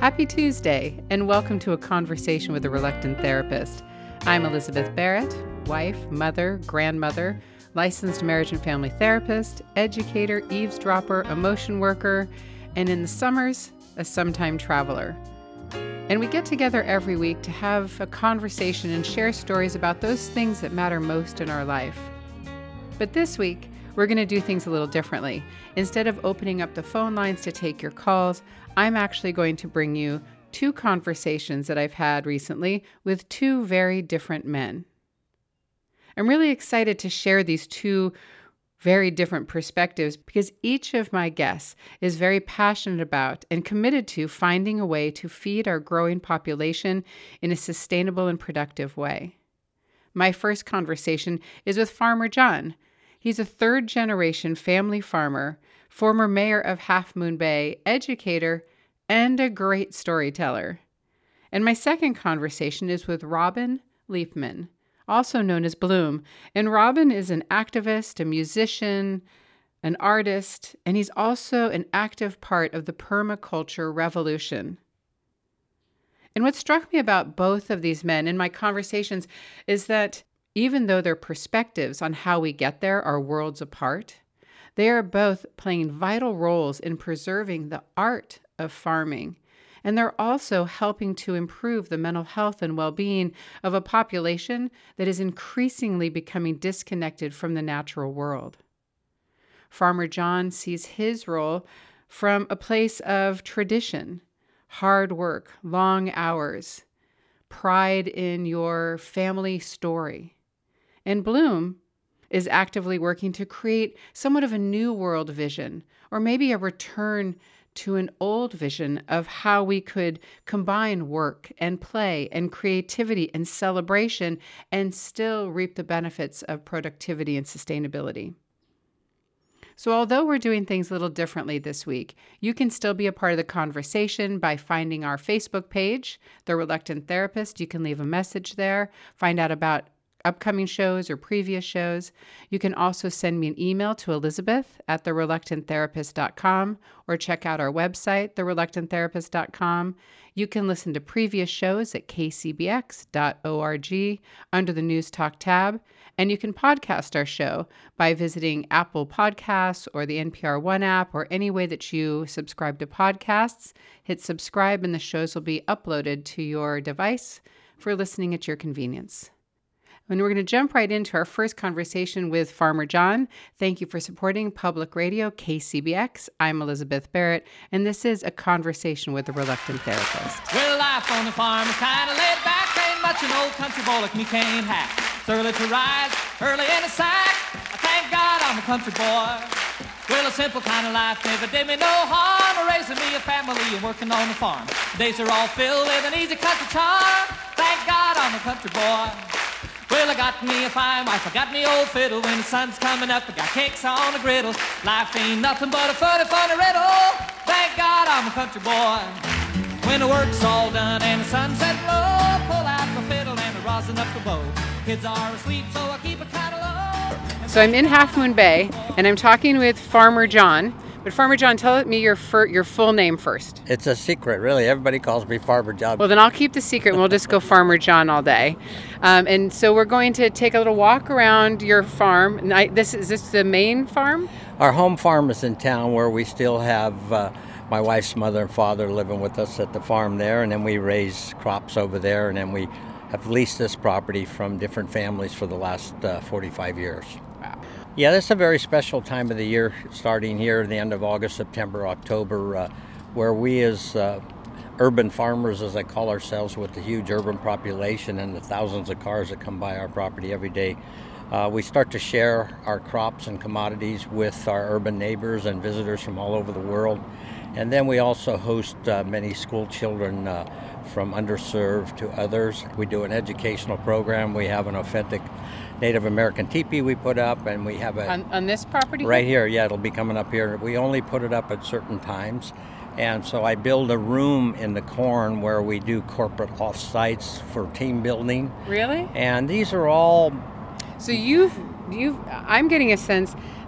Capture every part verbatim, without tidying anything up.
Happy Tuesday, and welcome to A Conversation with a Reluctant Therapist. I'm Elizabeth Barrett, wife, mother, grandmother, licensed marriage and family therapist, educator, eavesdropper, emotion worker, and in the summers, a sometime traveler. And we get together every week to have a conversation and share stories about those things that matter most in our life. But this week, we're going to do things a little differently. Instead of opening up the phone lines to take your calls, I'm actually going to bring you two conversations that I've had recently with two very different men. I'm really excited to share these two very different perspectives because each of my guests is very passionate about and committed to finding a way to feed our growing population in a sustainable and productive way. My first conversation is with Farmer John. He's a third-generation family farmer, former mayor of Half Moon Bay, educator, and a great storyteller. And my second conversation is with Robin Leapman, also known as Bloom. And Robin is an activist, a musician, an artist, and he's also an active part of the permaculture revolution. And what struck me about both of these men in my conversations is that even though their perspectives on how we get there are worlds apart, they are both playing vital roles in preserving the art of farming. And they're also helping to improve the mental health and well-being of a population that is increasingly becoming disconnected from the natural world. Farmer John sees his role from a place of tradition, hard work, long hours, pride in your family story. And Bloom is actively working to create somewhat of a new world vision, or maybe a return to an old vision of how we could combine work and play and creativity and celebration and still reap the benefits of productivity and sustainability. So although we're doing things a little differently this week, you can still be a part of the conversation by finding our Facebook page, The Reluctant Therapist. You can leave a message there, find out about upcoming shows or previous shows. You can also send me an email to Elizabeth at the reluctant therapist dot com or check out our website, the reluctant therapist dot com. You can listen to previous shows at k c b x dot org under the News Talk tab, and you can podcast our show by visiting Apple Podcasts or the N P R One app or any way that you subscribe to podcasts. Hit subscribe and the shows will be uploaded to your device for listening at your convenience. And we're going to jump right into our first conversation with Farmer John. Thank you for supporting Public Radio K C B X. I'm Elizabeth Barrett, and this is A Conversation with a Reluctant Therapist. Well, life on the farm is kind of laid back. Ain't much an old country boy like me can't hack. It's early to rise, early in the sack. I thank God I'm a country boy. Well, a simple kind of life never did me no harm. Raising me a family and working on the farm. Days are all filled with an easy country charm. Thank God I'm a country boy. Well, I got me a fine wife, I got me old fiddle. When the sun's coming up, I got cakes on the griddle. Life ain't nothing but a funny, funny riddle. Thank God I'm a country boy. When the work's all done and the sunset low, pull out my fiddle and I rosin up the bow. Kids are asleep, so I keep it kind of low. So I'm in Half Moon Bay, and I'm talking with Farmer John. But Farmer John, tell me your fir- your full name first. It's a secret, really. Everybody calls me Farmer John. Well, then I'll keep the secret, and we'll just go Farmer John all day. Um, and so we're going to take a little walk around your farm. And I, this is this the main farm? Our home farm is in town, where we still have uh, my wife's mother and father living with us at the farm there, and then we raise crops over there, and then we have leased this property from different families for the last uh, forty-five years. Wow. Yeah, this is a very special time of the year, starting here at the end of August, September, October, uh, where we as uh, urban farmers, as I call ourselves, with the huge urban population and the thousands of cars that come by our property every day, uh, we start to share our crops and commodities with our urban neighbors and visitors from all over the world. And then we also host uh, many school children uh, from underserved to others. We do an educational program. We have an authentic Native American teepee we put up, and we have a... On, on this property? Right here, yeah, it'll be coming up here. We only put it up at certain times. And so I build a room in the corn where we do corporate off-sites for team building. Really? And these are all... So you've, you've, I'm getting a sense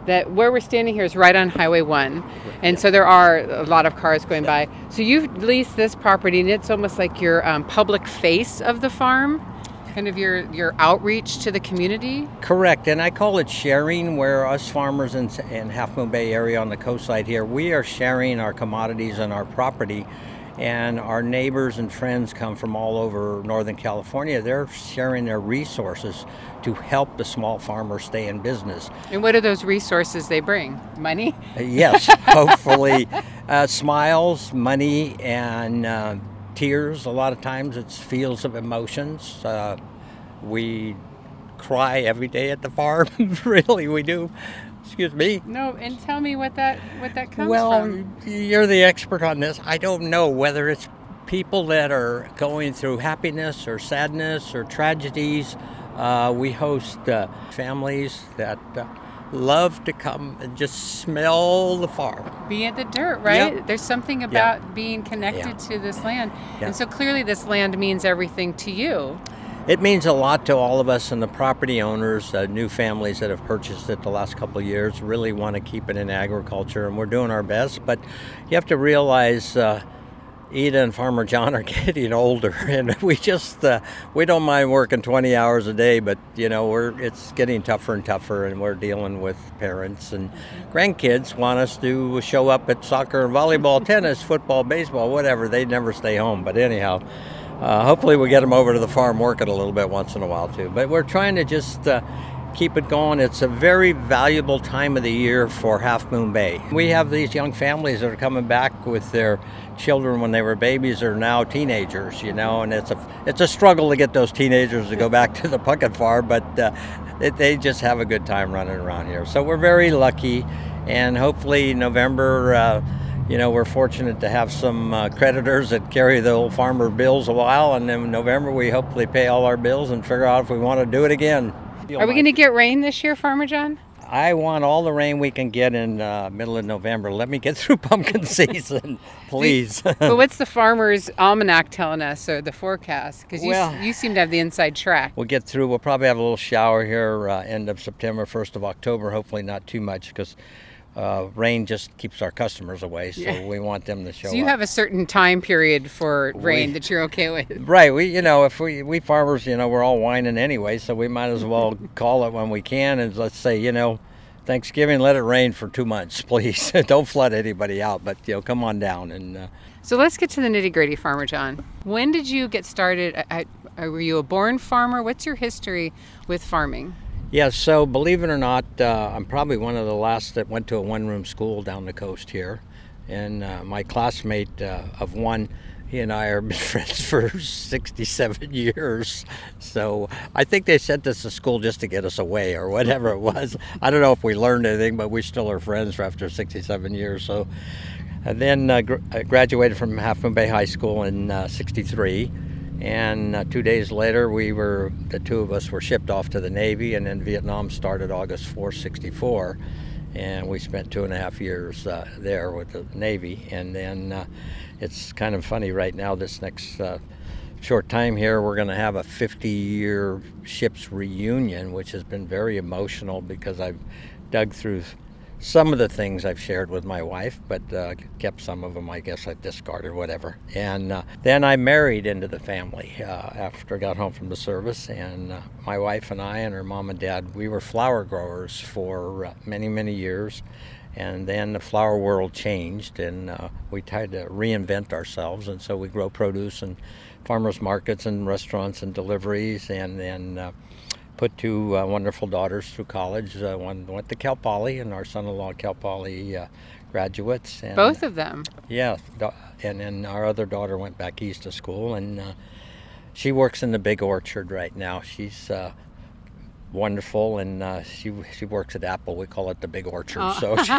that where we're standing here is right on Highway one. And so there are a lot of cars going by. So you've leased this property, and it's almost like your um, public face of the farm, kind of your, your outreach to the community? Correct, and I call it sharing, where us farmers in, in Half Moon Bay area on the coast side here, we are sharing our commodities and our property. And our neighbors and friends come from all over Northern California. They're sharing their resources to help the small farmers stay in business. And what are those resources they bring? Money? Yes, hopefully. Uh, smiles, money, and uh, tears. A lot of times it's fields of emotions. Uh, we cry every day at the farm. Really, we do. Excuse me. No, and tell me what that what that comes well, from. Well, you're the expert on this. I don't know whether it's people that are going through happiness or sadness or tragedies. Uh, we host uh, families that uh, love to come and just smell the farm. Be at the dirt, right? Yep. There's something about Yeah. being connected Yeah. to this land. Yeah. And so clearly this land means everything to you. It means a lot to all of us, and the property owners, uh, new families that have purchased it the last couple of years really want to keep it in agriculture, and we're doing our best. But you have to realize uh, Ida and Farmer John are getting older, and we just uh, we don't mind working twenty hours a day, but you know we're it's getting tougher and tougher, and we're dealing with parents and grandkids want us to show up at soccer and volleyball, tennis, football, baseball, whatever. They never stay home, but anyhow. Uh, hopefully we get them over to the farm working a little bit once in a while too. But we're trying to just uh, keep it going. It's a very valuable time of the year for Half Moon Bay. We have these young families that are coming back with their children when they were babies or now teenagers, you know, and it's a it's a struggle to get those teenagers to go back to the Puckett farm, but uh, it, they just have a good time running around here. So we're very lucky, and hopefully November, uh, you know, we're fortunate to have some uh, creditors that carry the old farmer bills a while, and then in November we hopefully pay all our bills and figure out if we want to do it again. Are we going to get rain this year, Farmer John? I want all the rain we can get in uh, middle of November. Let me get through pumpkin season, please. But what's the Farmer's Almanac telling us, or the forecast? Because you, Well- you seem to have the inside track. We'll get through. We'll probably have a little shower here uh, end of September, first of October. Hopefully not too much, because uh, rain just keeps our customers away, so Yeah. we want them to show So you up. have a certain time period for rain We- that you're okay with. Right, we you know if we we farmers, you know, we're all whining anyway, so we might as well call it when we can, and let's say, you know, Thanksgiving, let it rain for two months, please. Don't flood anybody out, but you know, come on down. And uh, So let's get to the nitty gritty, Farmer John. When did you get started? At, at, were you a born farmer? What's your history with farming? yeah, so believe it or not, uh, I'm probably one of the last that went to a one-room school down the coast here, and uh, my classmate uh, of one. He and I have been friends for sixty-seven years. So I think they sent us to school just to get us away or whatever it was. I don't know if we learned anything, but we still are friends after sixty-seven years. So and then uh, gr- I graduated from Half Moon Bay High School in uh, sixty-three. And uh, two days later, we were the two of us were shipped off to the Navy, and then Vietnam started August fourth, sixty-four. And we spent two and a half years uh, there with the Navy. And then uh, it's kind of funny right now, this next uh, short time here, we're going to have a fifty-year ship's reunion, which has been very emotional because I've dug through some of the things I've shared with my wife, but uh, kept some of them, I guess I discarded, whatever. And uh, then I married into the family uh, after I got home from the service. And uh, my wife and I and her mom and dad, we were flower growers for uh, many, many years. And then the flower world changed, and uh, we tried to reinvent ourselves. And so we grow produce and farmers markets and restaurants and deliveries, and then uh, put two uh, wonderful daughters through college. Uh, one went to Cal Poly, and our son-in-law Cal Poly uh, graduates. And, Both of them. Yeah, da- and then our other daughter went back east to school, and uh, she works in the Big Orchard right now. She's uh, wonderful, and uh, she she works at Apple. We call it the Big Orchard. Oh. So she,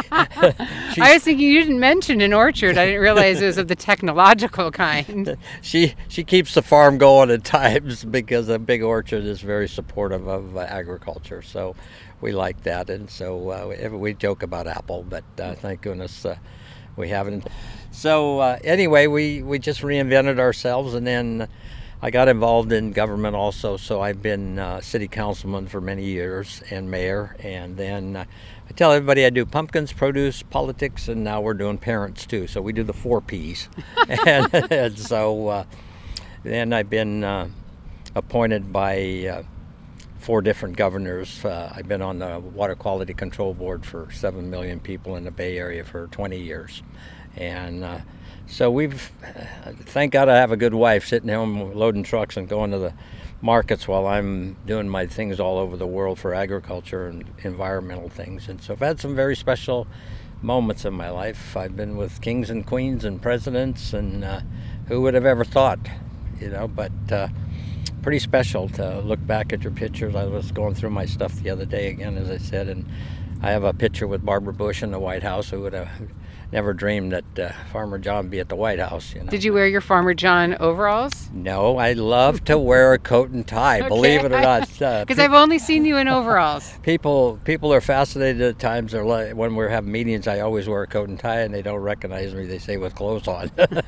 I was thinking you didn't mention an orchard. I didn't realize it was of the technological kind. she she keeps the farm going at times because the Big Orchard is very supportive of uh, agriculture. So we like that, and so uh, we, we joke about Apple, but uh, thank goodness uh, we haven't. So uh, anyway, we, we just reinvented ourselves, and then I got involved in government also, so I've been uh, city councilman for many years and mayor. And then uh, I tell everybody I do pumpkins, produce, politics, and now we're doing parents too. So we do the four P's. and, and so uh, then I've been uh, appointed by uh, four different governors. Uh, I've been on the Water Quality Control Board for seven million people in the Bay Area for twenty years. And uh, so we've, uh, thank God I have a good wife sitting home loading trucks and going to the markets while I'm doing my things all over the world for agriculture and environmental things. And so I've had some very special moments in my life. I've been with kings and queens and presidents, and uh, who would have ever thought, you know, but uh, pretty special to look back at your pictures. I was going through my stuff the other day again, as I said, and I have a picture with Barbara Bush in the White House. Who would have never dreamed that uh, Farmer John be at the White House, you know. Did you wear your Farmer John overalls? No, I love to wear a coat and tie, Okay. believe it or not. Because Uh, I've only seen you in overalls. people people are fascinated at times. They're like, when we're having meetings, I always wear a coat and tie, and they don't recognize me. They say with clothes on.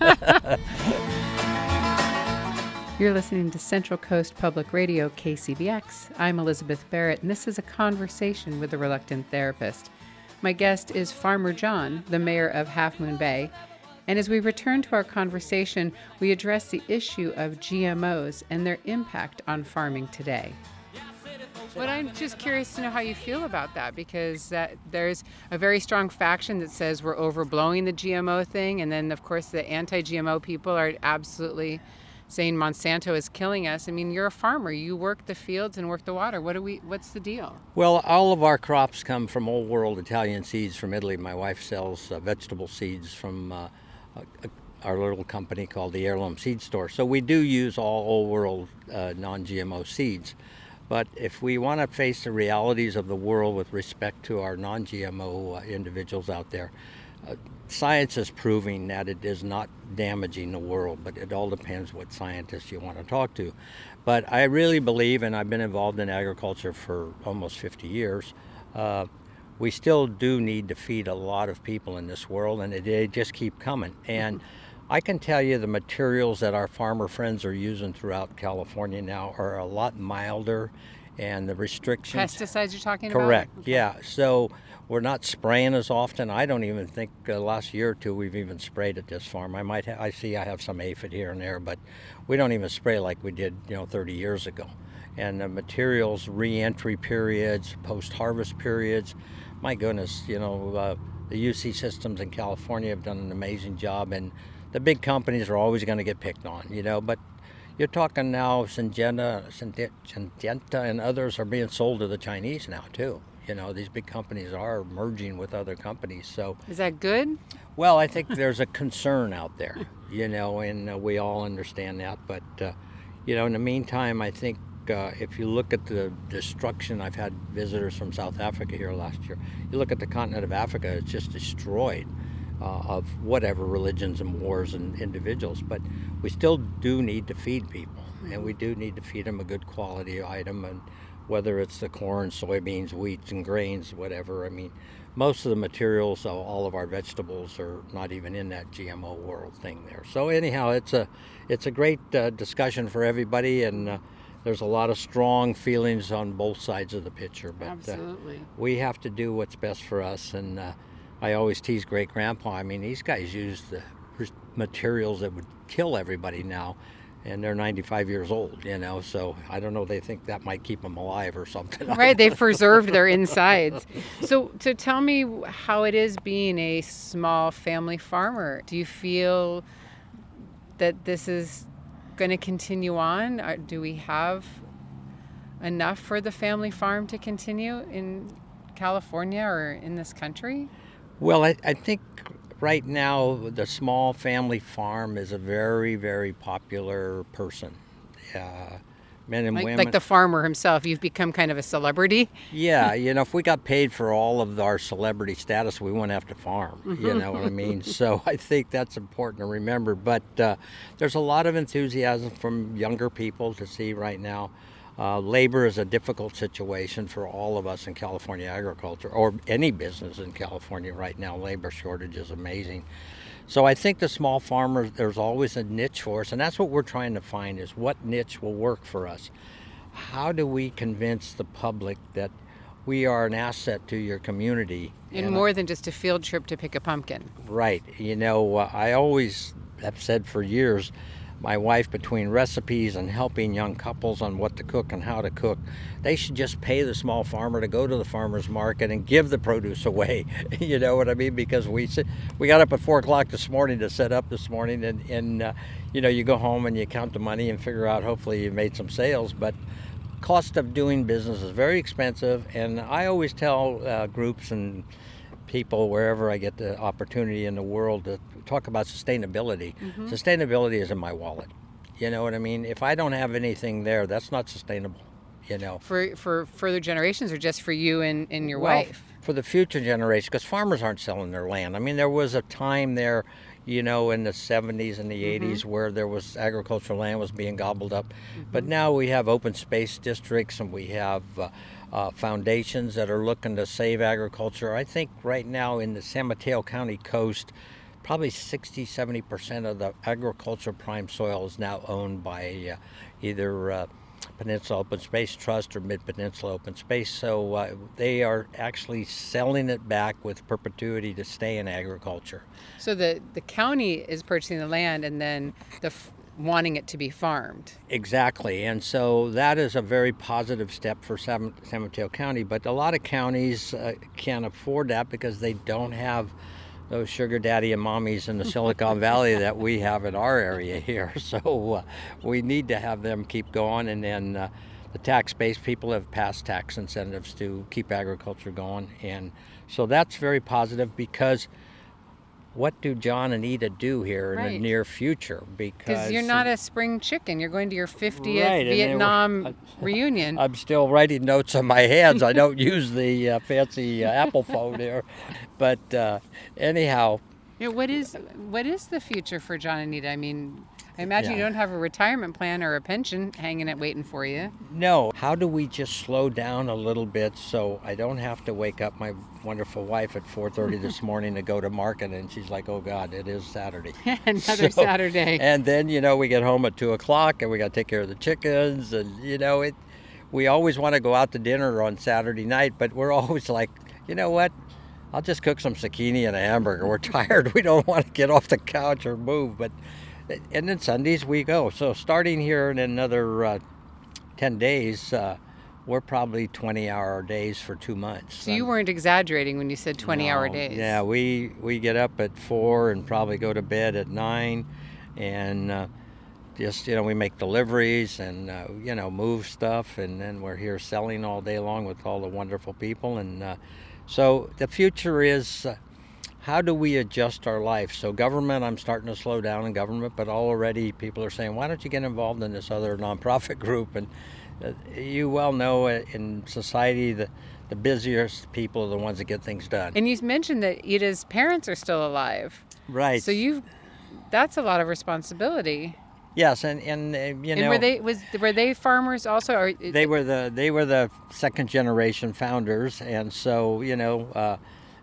You're listening to Central Coast Public Radio, K C B X. I'm Elizabeth Barrett, and this is a conversation with a reluctant therapist. My guest is Farmer John, the mayor of Half Moon Bay. And as we return to our conversation, we address the issue of G M Os and their impact on farming today. But I'm just curious to know how you feel about that, because that there's a very strong faction that says we're overblowing the G M O thing. And then, of course, the anti-G M O people are absolutely saying Monsanto is killing us. I mean, you're a farmer. You work the fields and work the water. What do we? What's the deal? Well, all of our crops come from old world Italian seeds from Italy. My wife sells uh, vegetable seeds from uh, uh, our little company called the Heirloom Seed Store. So we do use all old world uh, non-G M O seeds. But if we want to face the realities of the world with respect to our non-G M O uh, individuals out there, uh, science is proving that it is not damaging the world, but it all depends what scientists you want to talk to. But I really believe, and I've been involved in agriculture for almost fifty years, uh, we still do need to feed a lot of people in this world, and they just keep coming. And I can tell you the materials that our farmer friends are using throughout California now are a lot milder, and the restrictions... Pesticides you're talking about? Correct, yeah. So we're not spraying as often. I don't even think uh, last year or two we've even sprayed at this farm. I might ha- I see I have some aphid here and there, but we don't even spray like we did, you know, thirty years ago. And the materials, re-entry periods, post-harvest periods, my goodness, you know, uh, the U C systems in California have done an amazing job, and the big companies are always going to get picked on, you know, but you're talking now Syngenta, Syngenta and others are being sold to the Chinese now too. You know, these big companies are merging with other companies. So, Is that good? well, I think there's a concern out there, you know, and uh, we all understand that. But, uh, you know, in the meantime, I think uh, if you look at the destruction, I've had visitors from South Africa here last year. You look at the continent of Africa, it's just destroyed. Uh, of whatever religions and wars and individuals, but we still do need to feed people, and we do need to feed them a good quality item, and whether it's the corn, soybeans, wheats, and grains, whatever. I mean, most of the materials of all of our vegetables are not even in that G M O world thing there. So anyhow, it's a it's a great uh, discussion for everybody, and uh, there's a lot of strong feelings on both sides of the picture. But Absolutely. Uh, we have to do what's best for us, and uh, I always tease great grandpa. I mean, these guys use the materials that would kill everybody now, and they're ninety-five years old, you know, so I don't know, they think that might keep them alive or something. Right, they've preserved their insides. So, so tell me how it is being a small family farmer. Do you feel that this is going to continue on? Or do we have enough for the family farm to continue in California or in this country? Well, I, I think right now the small family farm is a very, very popular person. Uh, men and Like, women. like the farmer himself, you've become kind of a celebrity. Yeah, you know, if we got paid for all of our celebrity status, we wouldn't have to farm. You know what I mean? So I think that's important to remember. But uh, there's a lot of enthusiasm from younger people to see right now. Uh, labor is a difficult situation for all of us in California agriculture, or any business in California right now. Labor shortage is amazing. So I think the small farmers, there's always a niche for us, and that's what we're trying to find is what niche will work for us. How do we convince the public that we are an asset to your community? And, and more than just a field trip to pick a pumpkin. Right. You know, uh, I always have said for years, my wife, between recipes and helping young couples on what to cook and how to cook, they should just pay the small farmer to go to the farmer's market and give the produce away. You know what I mean? Because we we got up at four o'clock this morning to set up this morning, and, and uh, you know, you go home and you count the money and figure out hopefully you made some sales, but cost of doing business is very expensive. And I always tell uh, groups and people wherever I get the opportunity in the world to talk about sustainability. Mm-hmm. Sustainability is in my wallet. You know what I mean? If I don't have anything there, that's not sustainable. You know, for for further generations, or just for you and, and your well, wife? For the future generation, because farmers aren't selling their land. I mean, there was a time there, you know, in the seventies and the mm-hmm. eighties where there was agricultural land was being gobbled up. Mm-hmm. But now we have open space districts, and we have uh, uh, foundations that are looking to save agriculture. I think right now in the San Mateo County coast, probably sixty, seventy percent of the agricultural prime soil is now owned by uh, either uh, Peninsula Open Space Trust or Mid-Peninsula Open Space. So uh, they are actually selling it back with perpetuity to stay in agriculture. So the, the county is purchasing the land and then the f- wanting it to be farmed. Exactly. And so that is a very positive step for San, San Mateo County. But a lot of counties uh, can't afford that because they don't have those sugar daddy and mommies in the Silicon Valley that we have in our area here. So uh, we need to have them keep going. And then uh, the tax-based people have passed tax incentives to keep agriculture going. And so that's very positive, because what do John and Ida do here in right. the near future? Because you're not a spring chicken. You're going to your fiftieth right, Vietnam were, reunion. I'm still writing notes on my hands. I don't use the uh, fancy uh, Apple phone here. But uh, anyhow. Yeah, what is what is the future for John and Ida? I mean, I imagine yeah. you don't have a retirement plan or a pension hanging it waiting for you. No. How do we just slow down a little bit so I don't have to wake up my wonderful wife at four thirty this morning to go to market, and she's like, oh God, it is Saturday. Another so, Saturday. And then, you know, we get home at two o'clock and we got to take care of the chickens, and, you know, it. we always want to go out to dinner on Saturday night, but we're always like, you know what? I'll just cook some zucchini and a hamburger. We're tired. We don't want to get off the couch or move, but and then Sundays we go. So starting here in another uh, ten days, uh, we're probably twenty-hour days for two months. So you weren't exaggerating when you said twenty-hour no, days. Yeah, we, we get up at four and probably go to bed at nine, and uh, just, you know, we make deliveries and, uh, you know, move stuff, and then we're here selling all day long with all the wonderful people. And uh, so the future is... Uh, how do we adjust our life? So government, I'm starting to slow down in government, but already people are saying, why don't you get involved in this other nonprofit group? And uh, you well know uh, in society, the, the busiest people are the ones that get things done. And you mentioned that Ida's parents are still alive. Right. So you, that's a lot of responsibility. Yes, and, and uh, you and know, were they was were they farmers also? Or, they were the they were the second generation founders, and so, you know, uh,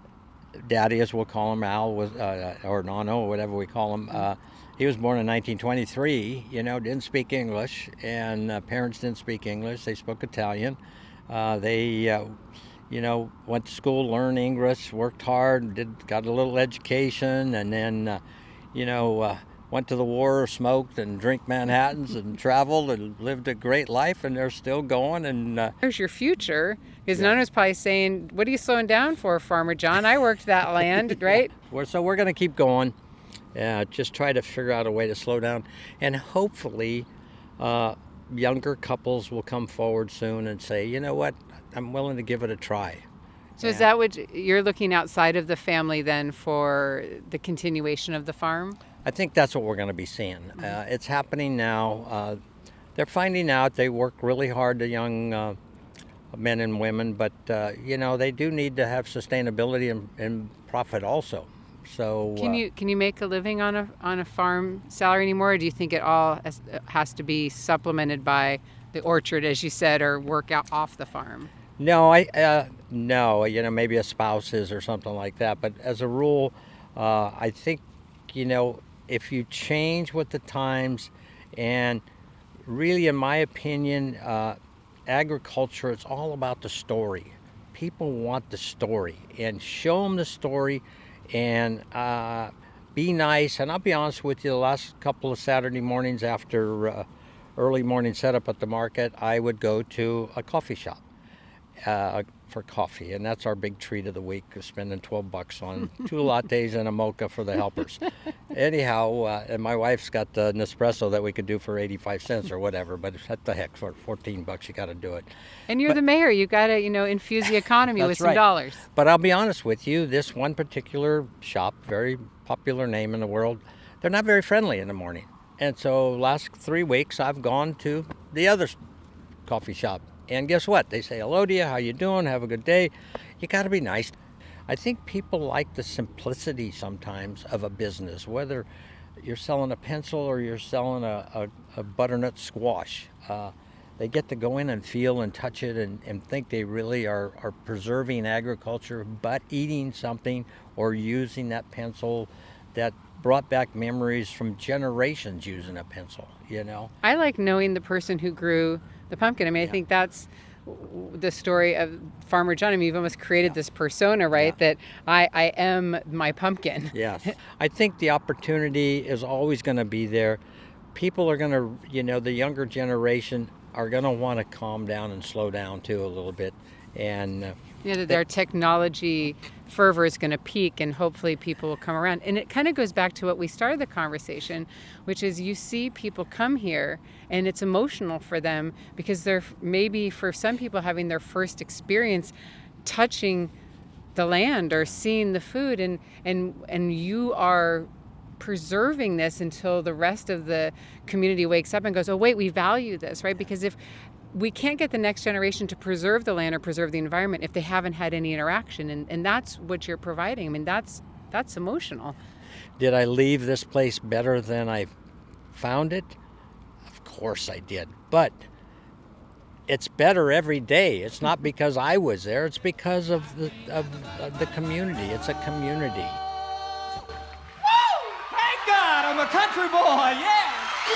Daddy, as we'll call him, Al, was uh, or Nano, or whatever we call him. Uh, he was born in nineteen twenty-three. You know, didn't speak English, and uh, parents didn't speak English. They spoke Italian. Uh, they, uh, you know, went to school, learned English, worked hard, did got a little education, and then, uh, you know, uh, went to the war, smoked and drank Manhattans, and traveled and lived a great life, and they're still going. And uh, there's your future. Because yeah. Nana's probably saying, what are you slowing down for, Farmer John? I worked that land, right? We're, so we're going to keep going. Uh, just try to figure out a way to slow down. And hopefully uh, younger couples will come forward soon and say, you know what, I'm willing to give it a try. So yeah. Is that what you're looking outside of the family then for the continuation of the farm? I think that's what we're going to be seeing. Mm-hmm. Uh, it's happening now. Uh, they're finding out they work really hard, the young uh, men and women, but uh, you know, they do need to have sustainability and, and profit also. So can uh, you can you make a living on a on a farm salary anymore, or do you think it all has, has to be supplemented by the orchard, as you said, or work out off the farm? No, I uh, no, you know, maybe a spouse is or something like that, but as a rule, uh, I think you know, if you change with the times, and really, in my opinion, uh, agriculture, it's all about the story. People want the story, and show them the story, and uh, be nice. And I'll be honest with you, the last couple of Saturday mornings after uh, early morning setup at the market, I would go to a coffee shop uh, for coffee, and that's our big treat of the week, spending twelve bucks on two lattes and a mocha for the helpers. Anyhow, uh, and my wife's got the Nespresso that we could do for eighty-five cents or whatever, but what the heck, for fourteen bucks you got to do it. And you're but, the mayor. You got to, you know, infuse the economy with some right. dollars. But I'll be honest with you, this one particular shop, very popular name in the world, they're not very friendly in the morning. And so last three weeks I've gone to the other coffee shop. And guess what? They say, hello to you, how you doing? Have a good day. You got to be nice. I think people like the simplicity sometimes of a business, whether you're selling a pencil or you're selling a, a, a butternut squash. Uh, they get to go in and feel and touch it and, and think they really are, are preserving agriculture, but eating something or using that pencil that brought back memories from generations using a pencil, you know? I like knowing the person who grew the pumpkin. I mean, I Yeah. think that's the story of Farmer John. I mean, you've almost created yeah. this persona, right? Yeah. That I, I am my pumpkin. Yes. I think the opportunity is always going to be there. People are going to, you know, the younger generation are going to want to calm down and slow down too a little bit. And uh, yeah, that their technology fervor is going to peak, and hopefully people will come around. And it kind of goes back to what we started the conversation, which is you see people come here and it's emotional for them because they're maybe for some people having their first experience touching the land or seeing the food, and and and you are preserving this until the rest of the community wakes up and goes, oh wait, we value this, right? Because if we can't get the next generation to preserve the land or preserve the environment if they haven't had any interaction, and, and that's what you're providing. I mean, that's that's emotional. Did I leave this place better than I found it? Of course I did, but it's better every day. It's not because I was there, it's because of the of, of the community. It's a community. Woo! Thank God I'm a country boy, yeah!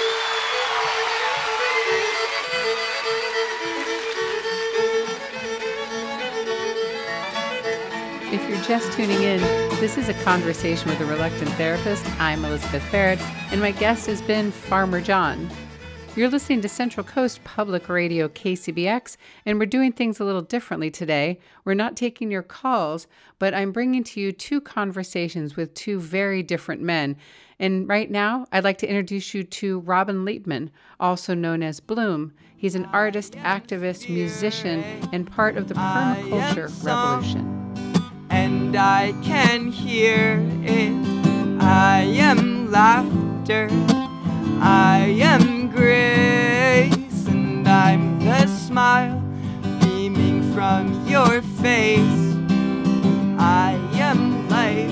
If you're just tuning in, this is a conversation with a reluctant therapist. I'm Elizabeth Barrett, and my guest has been Farmer John. You're listening to Central Coast Public Radio K C B X, and we're doing things a little differently today. We're not taking your calls, but I'm bringing to you two conversations with two very different men. And right now, I'd like to introduce you to Robin Leapman, also known as Bloom. He's an artist, activist, musician, and part of the permaculture revolution. And I can hear it. I am laughter. I am grace. And I'm the smile beaming from your face. I am life.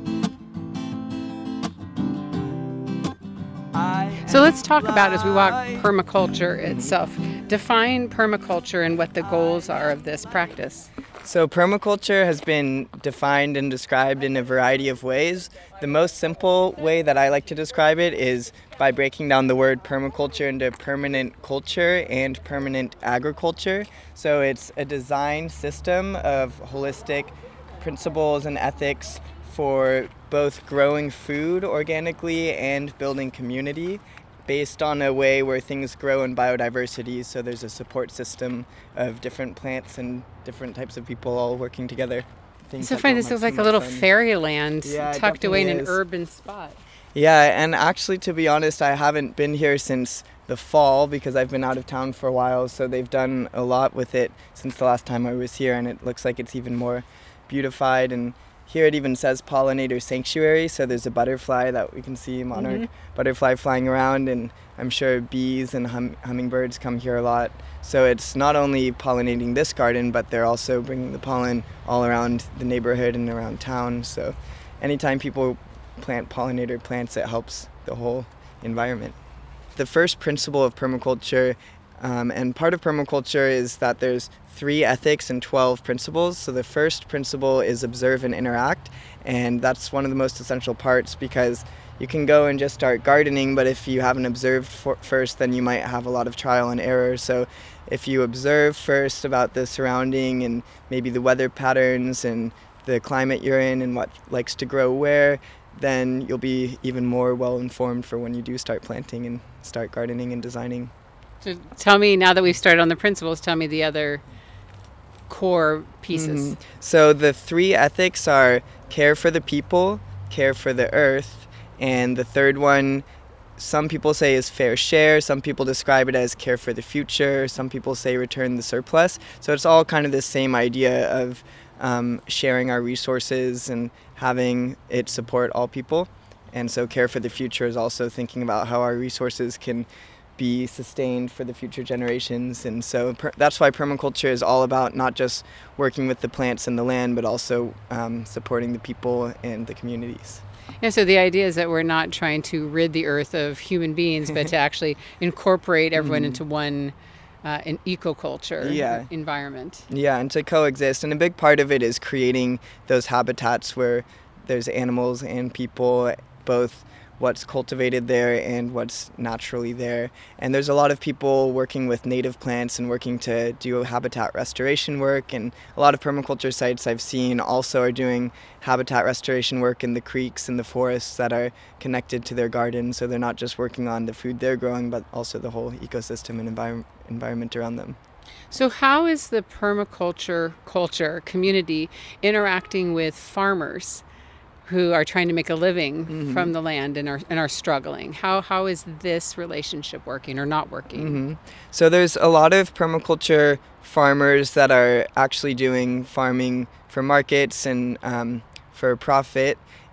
I So let's talk about, as we walk, permaculture itself. Define permaculture and what the goals are of this practice. So permaculture has been defined and described in a variety of ways. The most simple way that I like to describe it is by breaking down the word permaculture into permanent culture and permanent agriculture. So it's a design system of holistic principles and ethics for both growing food organically and building community, based on a way where things grow in biodiversity, so there's a support system of different plants and different types of people all working together. Things So that funny, go this much looks like a more little fun. fairyland Yeah, it tucked away in definitely an is. urban spot. Yeah, and actually, to be honest, I haven't been here since the fall because I've been out of town for a while, so they've done a lot with it since the last time I was here, and it looks like it's even more beautified. And here it even says pollinator sanctuary, so there's a butterfly that we can see, monarch Mm-hmm. butterfly flying around, and I'm sure bees and hum- hummingbirds come here a lot. So it's not only pollinating this garden, but they're also bringing the pollen all around the neighborhood and around town. So anytime people plant pollinator plants, it helps the whole environment. The first principle of permaculture, um, and part of permaculture, is that there's three ethics and twelve principles. So the first principle is observe and interact, and that's one of the most essential parts because you can go and just start gardening, but if you haven't observed for, first, then you might have a lot of trial and error. So if you observe first about the surrounding and maybe the weather patterns and the climate you're in and what likes to grow where, then you'll be even more well informed for when you do start planting and start gardening and designing. So tell me, now that we've started on the principles, tell me the other core pieces. Mm-hmm. So the three ethics are care for the people, care for the earth, and the third one, some people say is fair share, some people describe it as care for the future, some people say return the surplus. So it's all kind of the same idea of um, sharing our resources and having it support all people. And so care for the future is also thinking about how our resources can be sustained for the future generations. And so per- that's why permaculture is all about not just working with the plants and the land, but also um, supporting the people and the communities. Yeah, so the idea is that we're not trying to rid the earth of human beings, but to actually incorporate everyone mm. into one uh, an ecoculture yeah. environment. Yeah, and to coexist. And a big part of it is creating those habitats where there's animals and people, both what's cultivated there and what's naturally there. And there's a lot of people working with native plants and working to do habitat restoration work. And a lot of permaculture sites I've seen also are doing habitat restoration work in the creeks and the forests that are connected to their gardens. So they're not just working on the food they're growing, but also the whole ecosystem and envir- environment around them. So how is the permaculture culture community interacting with farmers who are trying to make a living mm-hmm. from the land and are and are struggling? How how is this relationship working or not working? Mm-hmm. So there's a lot of permaculture farmers that are actually doing farming for markets and um, for profit,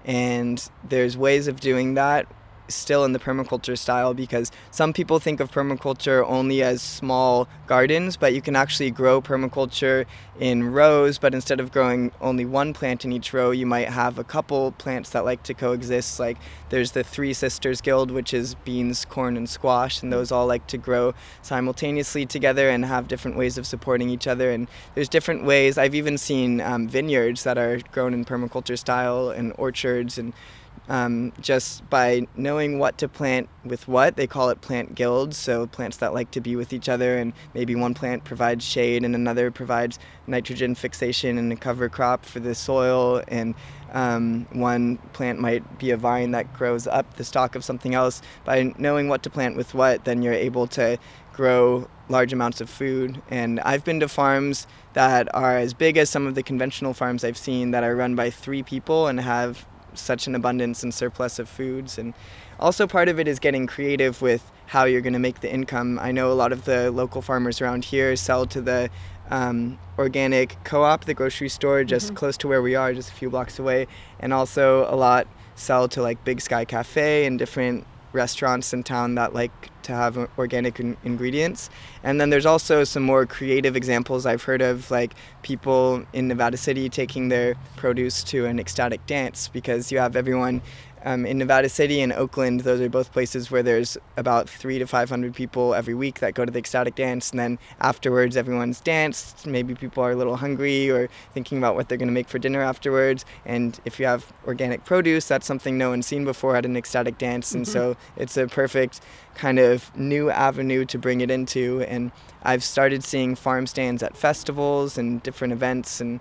and there's ways of doing that still in the permaculture style, because some people think of permaculture only as small gardens, but you can actually grow permaculture in rows, but instead of growing only one plant in each row, you might have a couple plants that like to coexist. Like there's the Three Sisters Guild, which is beans, corn, and squash, and those all like to grow simultaneously together and have different ways of supporting each other. And there's different ways. I've even seen um, vineyards that are grown in permaculture style and orchards, and Um, just by knowing what to plant with what, they call it plant guilds, so plants that like to be with each other, and maybe one plant provides shade and another provides nitrogen fixation and a cover crop for the soil, and um, one plant might be a vine that grows up the stalk of something else. By knowing what to plant with what, then you're able to grow large amounts of food. And I've been to farms that are as big as some of the conventional farms I've seen that are run by three people and have such an abundance and surplus of foods. And also part of it is getting creative with how you're going to make the income. I know a lot of the local farmers around here sell to the um, organic co-op, the grocery store just mm-hmm. close to where we are, just a few blocks away, and also a lot sell to like Big Sky Cafe and different restaurants in town that like to have organic in- ingredients. And then there's also some more creative examples I've heard of, like people in Nevada City taking their produce to an ecstatic dance, because you have everyone um, in Nevada City and Oakland. Those are both places where there's about three to five hundred people every week that go to the ecstatic dance, and then afterwards everyone's danced. Maybe people are a little hungry or thinking about what they're going to make for dinner afterwards, and if you have organic produce, that's something no one's seen before at an ecstatic dance. And mm-hmm. so it's a perfect kind of new avenue to bring it into. And I've started seeing farm stands at festivals and different events, and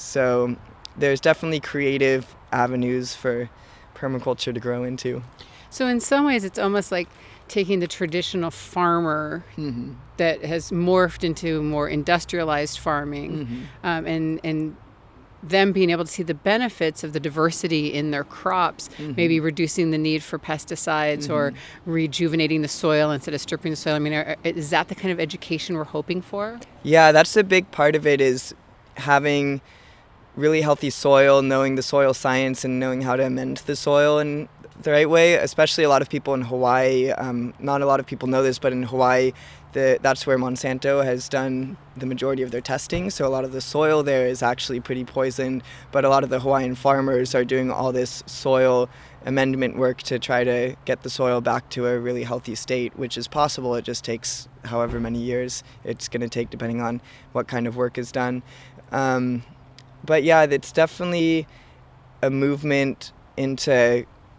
so there's definitely creative avenues for permaculture to grow into. So in some ways it's almost like taking the traditional farmer mm-hmm. that has morphed into more industrialized farming, mm-hmm. um, and and them being able to see the benefits of the diversity in their crops, mm-hmm. maybe reducing the need for pesticides mm-hmm. or rejuvenating the soil instead of stripping the soil. I mean, are, is that the kind of education we're hoping for? Yeah, that's a big part of it, is having really healthy soil, knowing the soil science and knowing how to amend the soil in the right way. Especially a lot of people in Hawaii, um, not a lot of people know this, but in Hawaii, the, that's where Monsanto has done the majority of their testing. So a lot of the soil there is actually pretty poisoned, but a lot of the Hawaiian farmers are doing all this soil amendment work to try to get the soil back to a really healthy state, which is possible. It just takes however many years it's going to take, depending on what kind of work is done. Um, But yeah, it's definitely a movement into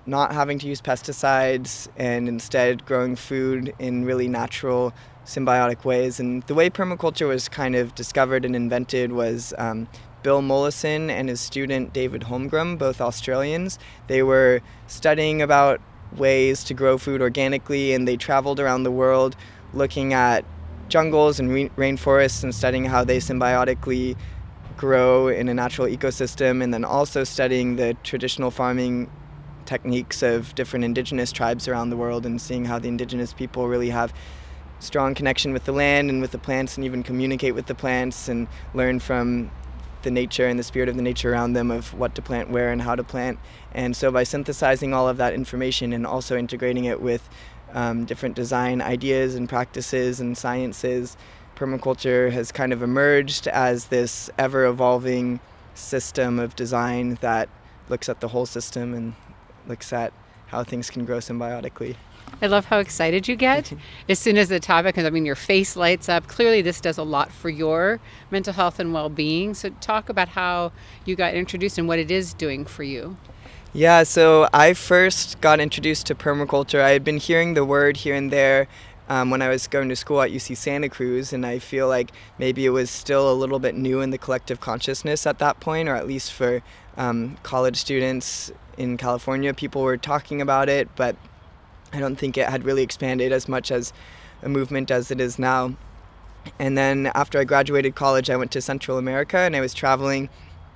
not having to use pesticides and instead growing food in really natural, symbiotic ways. And the way permaculture was kind of discovered and invented was um, Bill Mollison and his student David Holmgren, both Australians. They were studying about ways to grow food organically, and they traveled around the world looking at jungles and re- rainforests and studying how they symbiotically grow in a natural ecosystem, and then also studying the traditional farming techniques of different indigenous tribes around the world and seeing how the indigenous people really have strong connection with the land and with the plants and even communicate with the plants and learn from the nature and the spirit of the nature around them of what to plant where and how to plant. And so by synthesizing all of that information and also integrating it with um, different design ideas and practices and sciences, permaculture has kind of emerged as this ever-evolving system of design that looks at the whole system and looks at how things can grow symbiotically. I love how excited you get as soon as the topic comes. I mean, your face lights up. Clearly, this does a lot for your mental health and well-being. So talk about how you got introduced and what it is doing for you. Yeah, so I first got introduced to permaculture. I had been hearing the word here and there um, when I was going to school at U C Santa Cruz, and I feel like maybe it was still a little bit new in the collective consciousness at that point, or at least for um, college students in California. People were talking about it, but I don't think it had really expanded as much as a movement as it is now. And then after I graduated college, I went to Central America, and I was traveling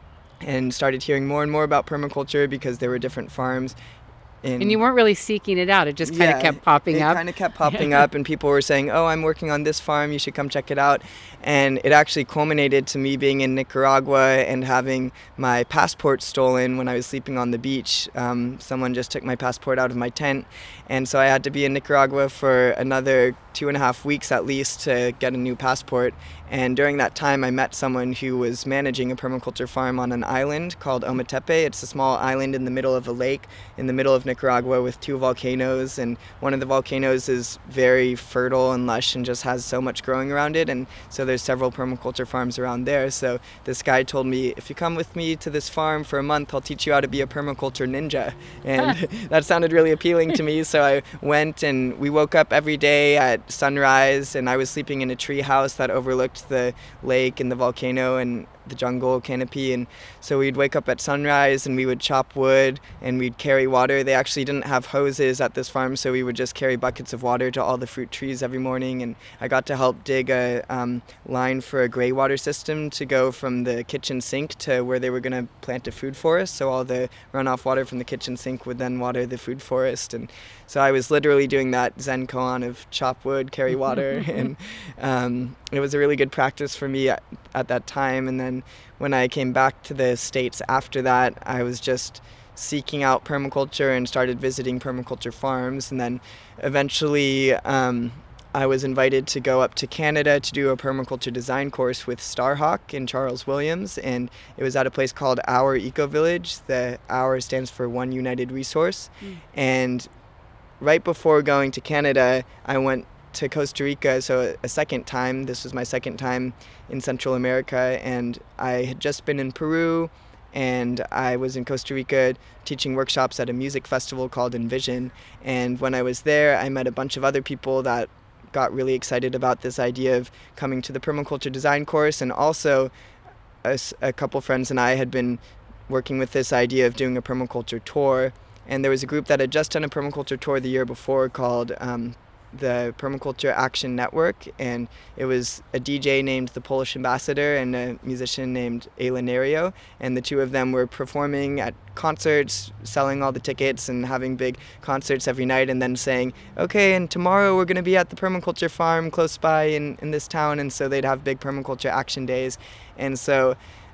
and started hearing more and more about permaculture because there were different farms. In, and you weren't really seeking it out. It just kind yeah, of kept popping it up. It kind of kept popping up, and people were saying, oh, I'm working on this farm, you should come check it out. And it actually culminated to me being in Nicaragua and having my passport stolen when I was sleeping on the beach. Um, someone just took my passport out of my tent, and so I had to be in Nicaragua for another two and a half weeks at least to get a new passport. And during that time, I met someone who was managing a permaculture farm on an island called Ometepe. It's a small island in the middle of a lake in the middle of Nicaragua with two volcanoes, and one of the volcanoes is very fertile and lush and just has so much growing around it, and so there's several permaculture farms around there. So this guy told me, if you come with me to this farm for a month, I'll teach you how to be a permaculture ninja. And that sounded really appealing to me, so I went, and we woke up every day at sunrise, and I was sleeping in a tree house that overlooked the lake and the volcano and the jungle canopy. And so we'd wake up at sunrise and we would chop wood and we'd carry water. They actually didn't have hoses at this farm, so we would just carry buckets of water to all the fruit trees every morning. And I got to help dig a um, line for a gray water system to go from the kitchen sink to where they were going to plant a food forest, so all the runoff water from the kitchen sink would then water the food forest. And so I was literally doing that Zen koan of chop wood, carry water, and um, it was a really good practice for me at, at that time. And then when I came back to the States after that, I was just seeking out permaculture and started visiting permaculture farms. And then eventually um, I was invited to go up to Canada to do a permaculture design course with Starhawk and Charles Williams. And it was at a place called Our Eco Village. The Our stands for One United Resource. Mm. And right before going to Canada, I went to Costa Rica, so a second time. This was my second time in Central America, and I had just been in Peru, and I was in Costa Rica teaching workshops at a music festival called Envision. And when I was there, I met a bunch of other people that got really excited about this idea of coming to the permaculture design course, and also a, a couple friends and I had been working with this idea of doing a permaculture tour. And there was a group that had just done a permaculture tour the year before called um, the Permaculture Action Network, and it was a D J named the Polish Ambassador and a musician named Elanerio, and the two of them were performing at concerts, selling all the tickets and having big concerts every night, and then saying, okay, and tomorrow we're going to be at the permaculture farm close by in, in this town. And so they'd have big permaculture action days. And so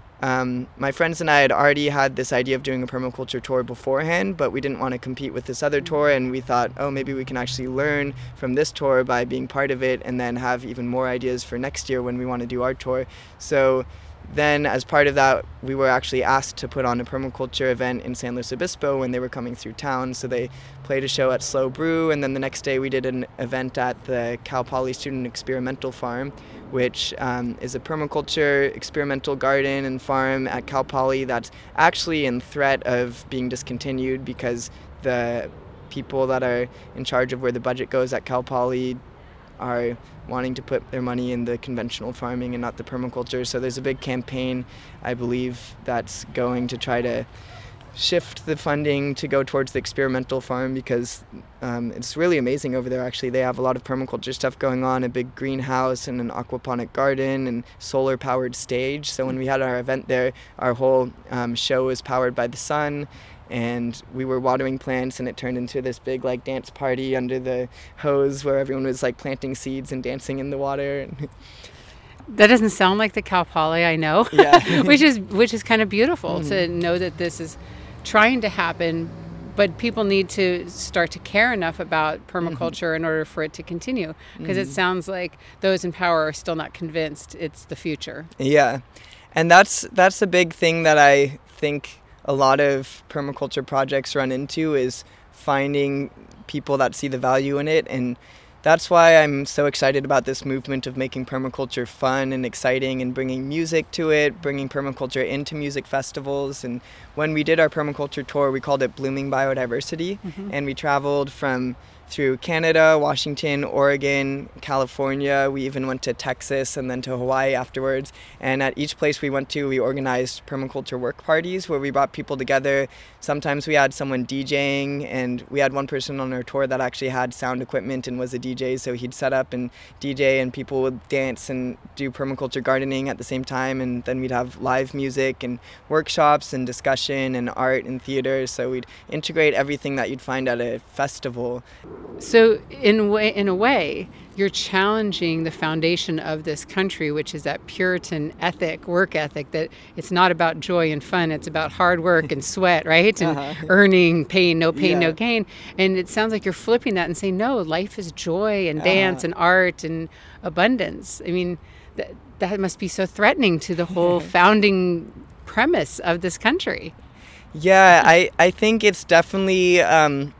Um, my friends and I had already had this idea of doing a permaculture tour beforehand, but we didn't want to compete with this other tour, and we thought, oh, maybe we can actually learn from this tour by being part of it and then have even more ideas for next year when we want to do our tour. So then as part of that, we were actually asked to put on a permaculture event in San Luis Obispo when they were coming through town. So they played a show at Slow Brew, and then the next day we did an event at the Cal Poly Student Experimental Farm, which um, is a permaculture experimental garden and farm at Cal Poly that's actually in threat of being discontinued because the people that are in charge of where the budget goes at Cal Poly are wanting to put their money in the conventional farming and not the permaculture. So there's a big campaign, I believe, that's going to try to shift the funding to go towards the experimental farm, because um, it's really amazing over there. Actually, they have a lot of permaculture stuff going on, a big greenhouse and an aquaponic garden and solar powered stage. So when we had our event there, our whole um, show was powered by the sun, and we were watering plants, and it turned into this big like dance party under the hose where everyone was like planting seeds and dancing in the water. That doesn't sound like the Cal Poly I know. Yeah. which is which is kind of beautiful Mm-hmm. to know that this is trying to happen, but people need to start to care enough about permaculture mm-hmm. in order for it to continue, because mm-hmm. it sounds like those in power are still not convinced it's the future. Yeah, and that's that's a big thing that I think a lot of permaculture projects run into, is finding people that see the value in it. And that's why I'm so excited about this movement of making permaculture fun and exciting and bringing music to it, bringing permaculture into music festivals. And when we did our permaculture tour, we called it Blooming Biodiversity. Mm-hmm. And we traveled from through Canada, Washington, Oregon, California. We even went to Texas and then to Hawaii afterwards. And at each place we went to, we organized permaculture work parties where we brought people together. Sometimes we had someone DJing, and we had one person on our tour that actually had sound equipment and was a D J. So he'd set up and D J, and people would dance and do permaculture gardening at the same time. And then we'd have live music and workshops and discussion and art and theater. So we'd integrate everything that you'd find at a festival. So in way, in a way, you're challenging the foundation of this country, which is that Puritan ethic, work ethic, that it's not about joy and fun, it's about hard work and sweat, right? And uh-huh. earning, pain, no pain, yeah. no gain. And it sounds like you're flipping that and saying, no, life is joy and dance uh-huh. and art and abundance. I mean, that that must be so threatening to the whole founding premise of this country. Yeah, I, I think it's definitely um,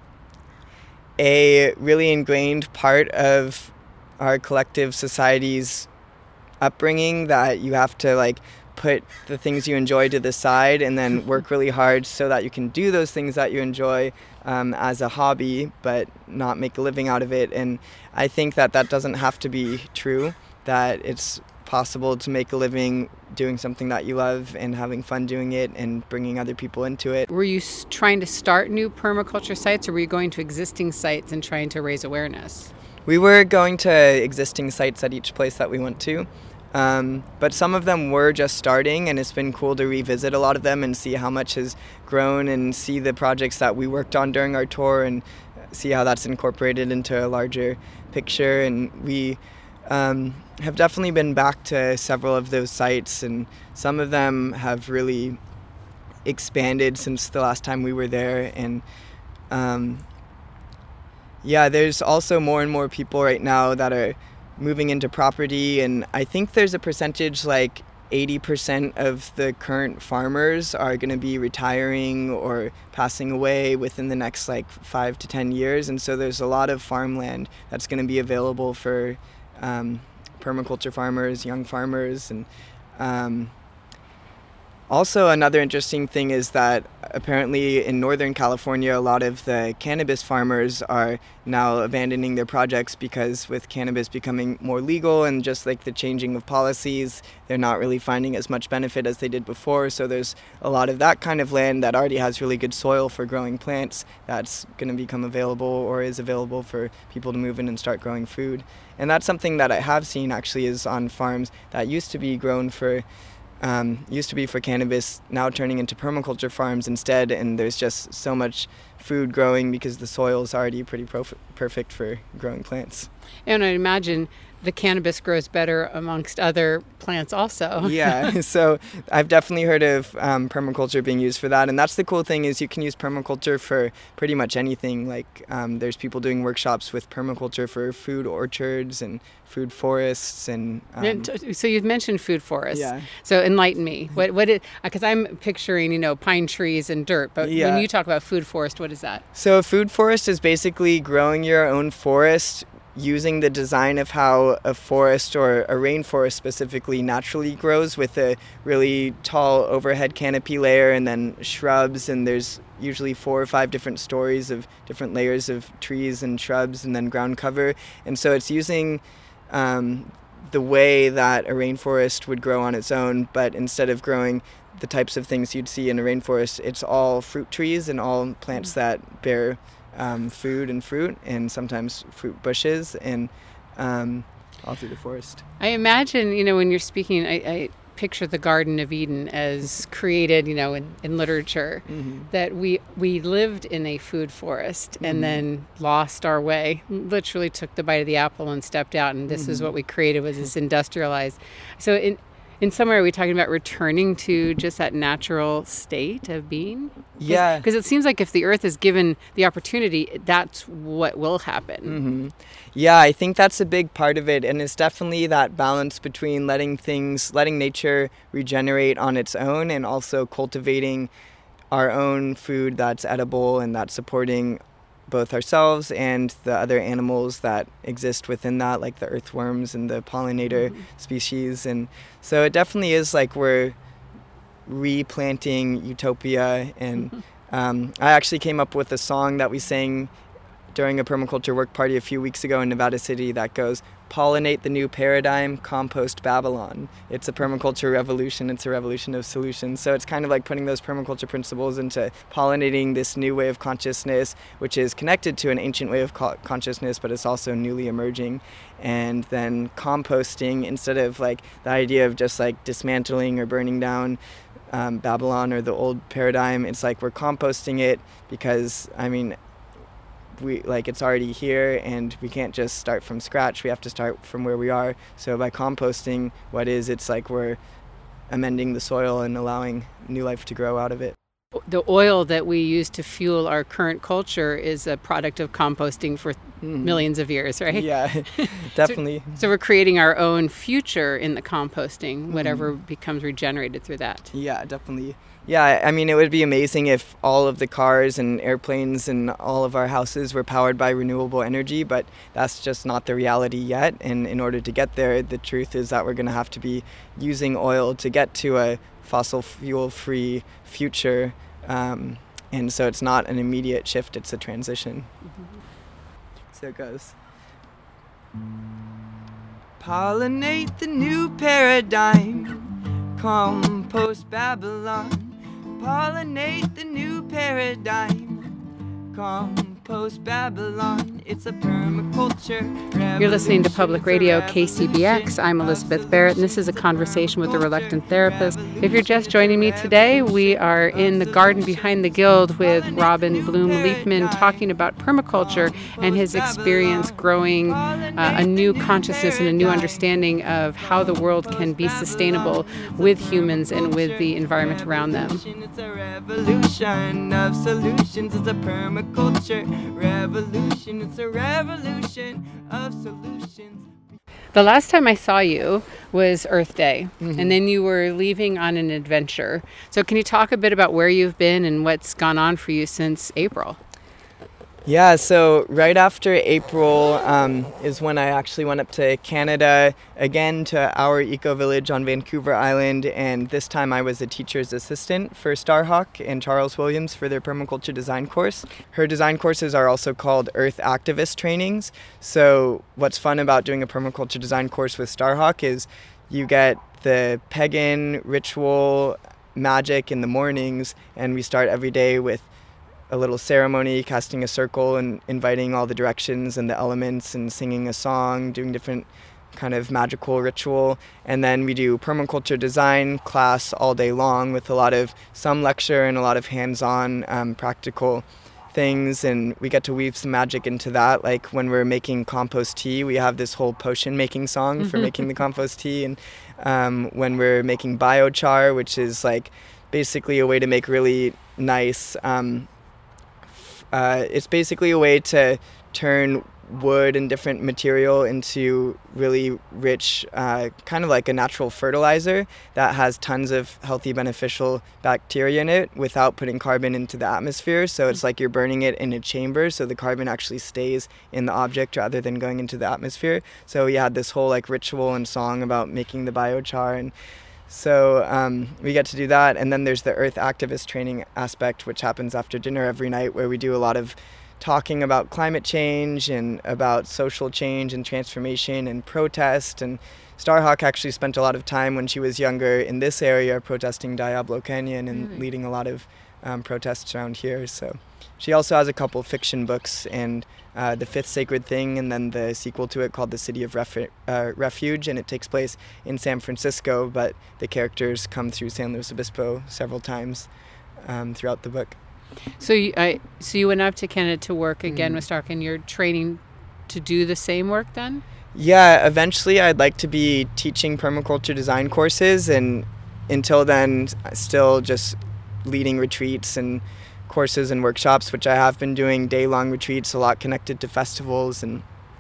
a really ingrained part of our collective society's upbringing, that you have to like put the things you enjoy to the side and then work really hard so that you can do those things that you enjoy um, as a hobby, but not make a living out of it. And I think that that doesn't have to be true, that it's possible to make a living doing something that you love and having fun doing it and bringing other people into it. Were you trying to start new permaculture sites, or were you going to existing sites and trying to raise awareness? We were going to existing sites at each place that we went to, um, but some of them were just starting, and it's been cool to revisit a lot of them and see how much has grown and see the projects that we worked on during our tour and see how that's incorporated into a larger picture. And we um, have definitely been back to several of those sites, and some of them have really expanded since the last time we were there. And um, yeah, there's also more and more people right now that are moving into property, and I think there's a percentage like eighty percent of the current farmers are going to be retiring or passing away within the next like five to ten years, and so there's a lot of farmland that's going to be available for um, permaculture farmers, young farmers. And um, also another interesting thing is that apparently in Northern California, a lot of the cannabis farmers are now abandoning their projects because with cannabis becoming more legal and just like the changing of policies, they're not really finding as much benefit as they did before. So there's a lot of that kind of land that already has really good soil for growing plants that's going to become available or is available for people to move in and start growing food. And that's something that I have seen actually is on farms that used to be grown for Um, used to be for cannabis, now turning into permaculture farms instead, and there's just so much food growing because the soil is already pretty prof- perfect for growing plants. And I imagine the cannabis grows better amongst other plants also. Yeah, so I've definitely heard of um, permaculture being used for that, and that's the cool thing is you can use permaculture for pretty much anything. Like um, there's people doing workshops with permaculture for food orchards and food forests, and um, so you've mentioned food forests. Yeah. So enlighten me. What what it? Because I'm picturing you know pine trees and dirt, but yeah. when you talk about food forest, what is that? So a food forest is basically growing your own forest using the design of how a forest or a rainforest specifically naturally grows with a really tall overhead canopy layer and then shrubs, and there's usually four or five different stories of different layers of trees and shrubs and then ground cover. And so it's using um, the way that a rainforest would grow on its own, but instead of growing the types of things you'd see in a rainforest, it's all fruit trees and all plants that bear Um, food and fruit, and sometimes fruit bushes, and um, all through the forest. I imagine, you know, when you're speaking, I, I picture the Garden of Eden as created, you know, in, in literature, mm-hmm. that we we lived in a food forest and mm-hmm. then lost our way, literally took the bite of the apple and stepped out, and this mm-hmm. is what we created, was this industrialized. So in In some way, are we talking about returning to just that natural state of being? Cause, yeah. Because it seems like if the earth is given the opportunity, that's what will happen. Mm-hmm. Yeah, I think that's a big part of it. And it's definitely that balance between letting things, letting nature regenerate on its own, and also cultivating our own food that's edible and that's supporting both ourselves and the other animals that exist within that, like the earthworms and the pollinator mm-hmm. species. And so it definitely is like we're replanting utopia. And mm-hmm. um, I actually came up with a song that we sang during a permaculture work party a few weeks ago in Nevada City that goes, "Pollinate the new paradigm, compost Babylon." It's a permaculture revolution. It's a revolution of solutions. So it's kind of like putting those permaculture principles into pollinating this new way of consciousness, which is connected to an ancient way of co- consciousness, but it's also newly emerging. And then composting, instead of like the idea of just like dismantling or burning down um, Babylon or the old paradigm, it's like we're composting it because, I mean, we like it's already here, and we can't just start from scratch. We have to start from where we are. So by composting what is, it's like we're amending the soil and allowing new life to grow out of it. The oil that we use to fuel our current culture is a product of composting for mm-hmm. millions of years, right? Yeah, definitely. so, so we're creating our own future in the composting, whatever mm-hmm. becomes regenerated through that. Yeah, definitely. Yeah, I mean, it would be amazing if all of the cars and airplanes and all of our houses were powered by renewable energy, but that's just not the reality yet. And in order to get there, the truth is that we're going to have to be using oil to get to a fossil fuel-free future. Um, and so it's not an immediate shift, it's a transition. Mm-hmm. So it goes. Pollinate the new paradigm, compost Babylon. Pollinate the new paradigm, compost Babylon. It's a permaculture revolution. You're listening to Public Radio K C B X. I'm Elizabeth Barrett, and this is A Conversation with a Reluctant Therapist. If you're just joining me today, we are in the garden behind the Guild with Robin Bloom Leapman talking about permaculture and his experience growing uh, a new consciousness and a new understanding of how the world can be sustainable with humans and with the environment around them. It's a revolution of solutions. It's a permaculture revolution. It's a revolution of solutions. The last time I saw you was Earth Day, mm-hmm. and then you were leaving on an adventure. So can you talk a bit about where you've been and what's gone on for you since April? Yeah, so right after April um, is when I actually went up to Canada, again to our eco-village on Vancouver Island, and this time I was a teacher's assistant for Starhawk and Charles Williams for their permaculture design course. Her design courses are also called Earth Activist Trainings, so what's fun about doing a permaculture design course with Starhawk is you get the pagan ritual magic in the mornings, and we start every day with a little ceremony, casting a circle and inviting all the directions and the elements and singing a song, doing different kind of magical ritual. And then we do permaculture design class all day long with a lot of some lecture and a lot of hands-on um, practical things, and we get to weave some magic into that. Like when we're making compost tea, we have this whole potion making song for making the compost tea. And um, when we're making biochar, which is like basically a way to make really nice um, Uh, it's basically a way to turn wood and different material into really rich, uh, kind of like a natural fertilizer that has tons of healthy beneficial bacteria in it without putting carbon into the atmosphere. So it's like you're burning it in a chamber, so the carbon actually stays in the object rather than going into the atmosphere. So we had this whole like ritual and song about making the biochar, and so um, we get to do that. And then there's the earth activist training aspect, which happens after dinner every night, where we do a lot of talking about climate change and about social change and transformation and protest. And Starhawk actually spent a lot of time when she was younger in this area protesting Diablo Canyon and mm. leading a lot of um, protests around here. So she also has a couple fiction books, and uh, The Fifth Sacred Thing, and then the sequel to it called The City of Refu- uh, Refuge, and it takes place in San Francisco, but the characters come through San Luis Obispo several times um, throughout the book. So you, I, so you went up to Canada to work again mm. with Stark, and you're training to do the same work then? Yeah, eventually I'd like to be teaching permaculture design courses, and until then still just leading retreats and courses and workshops, which I have been doing day-long retreats, a lot connected to festivals. And